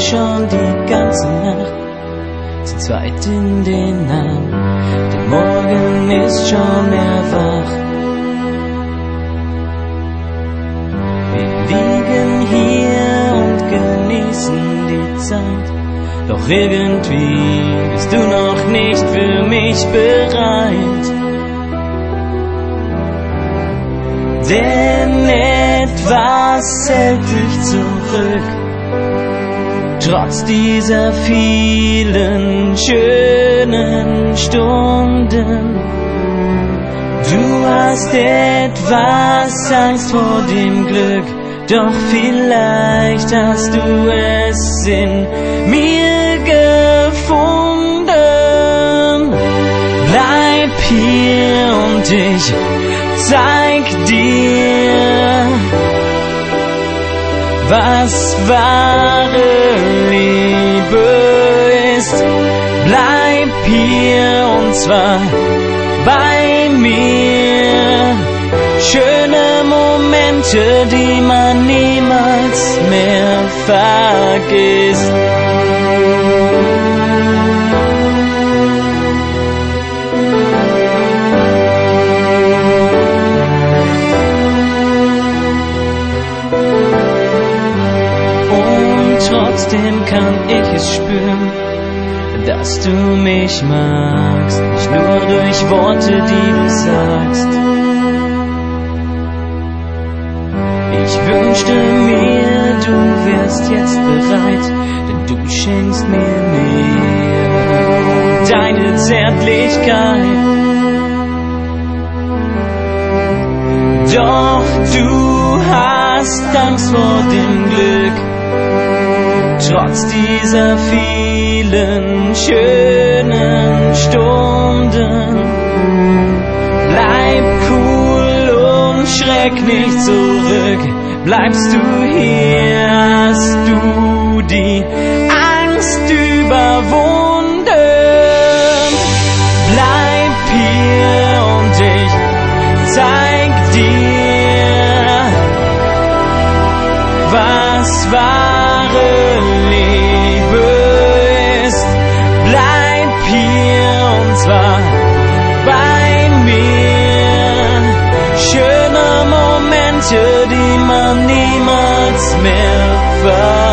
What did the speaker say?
schon die ganze Nacht zu zweit in den Arm. Der Morgen ist schon erwacht. Wir liegen hier und genießen die Zeit. Doch irgendwie bist du noch nicht für mich bereit. Denn etwas hält dich zurück, trotz dieser vielen schönen Stunden. Du hast etwas Angst vor dem Glück, doch vielleicht hast du es in mir gefunden. Bleib hier und ich zeig dir, was wahre Liebe ist. Bleib hier und zwar bei mir. Schöne Momente, die man niemals mehr vergisst. Und trotzdem kann ich es spüren, dass du mich magst, nicht nur durch Worte, die du sagst. Ich wünschte mir, du wärst jetzt bereit, denn du schenkst mir mehr, deine Zärtlichkeit. Doch du hast Angst vor dem Glück, trotz dieser vielen schönen Stunden. Bleib cool und schreck nicht zurück. Bleibst du hier, hast du die Angst überwunden. Bleib hier und ich zeig dir, was wahre Liebe ist. Bleib hier und zwar bei mir. Schöne Momente, die man niemals mehr vergisst.